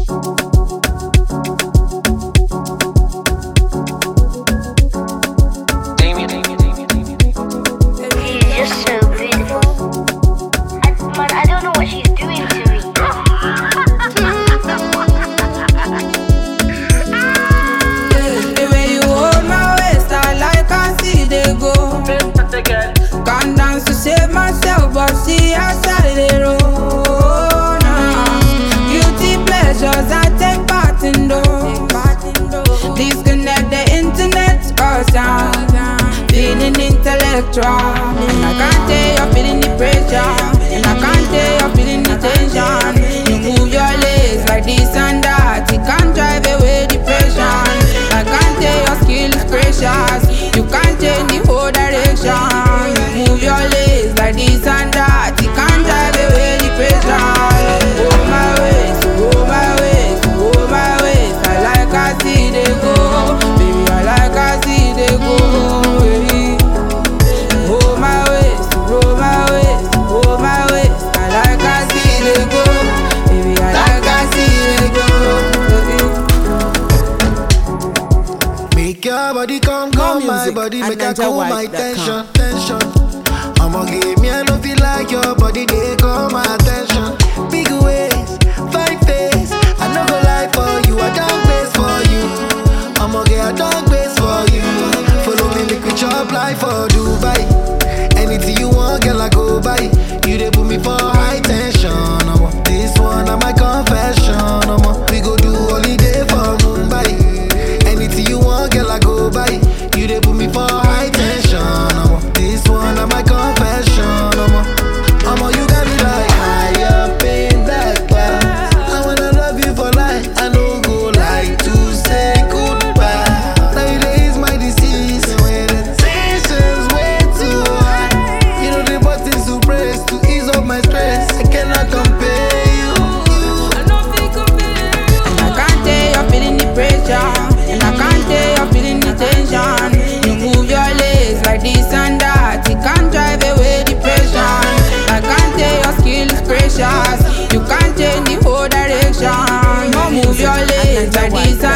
And I can't tell you're feeling the pressure, and I can't tell you're feeling the tension. You move your legs like this and that, it can't drive away depression. I can't tell your skill is precious, you can't change the whole direction. You move your legs like this and that, it can't drive away depression. Go my ways, go my ways, go my ways. I like I see they go, baby, I like I see they go. Your body come my body, make I cool my tension. I'ma give me a love feel like your body, they call my attention. Big ways, 5 days, I no go lie for you, I don't base for you. I'ma get a dog base for you. Follow me, make we chop life for Dubai. Anything you want, girl, I go buy. You they put me for high tension. This one, I'm my confession. We go do holiday for Mumbai. Anything you want, girl, I go buy. You they put me for high tension. This one, I'm my confession. You got me like high up in that class. I wanna love you for life. I don't go like to say goodbye. Nowadays my disease, when the tension's way too high. You know the buttons to press to ease up my stress. I cannot compare you. I don't think compare you. And I can't tell you're feeling the pressure, and I can't tell you're feeling the tension. You move your legs like this and that, it can't drive away depression. I can't tell your skill is precious, you can't change the whole direction. You move your legs like this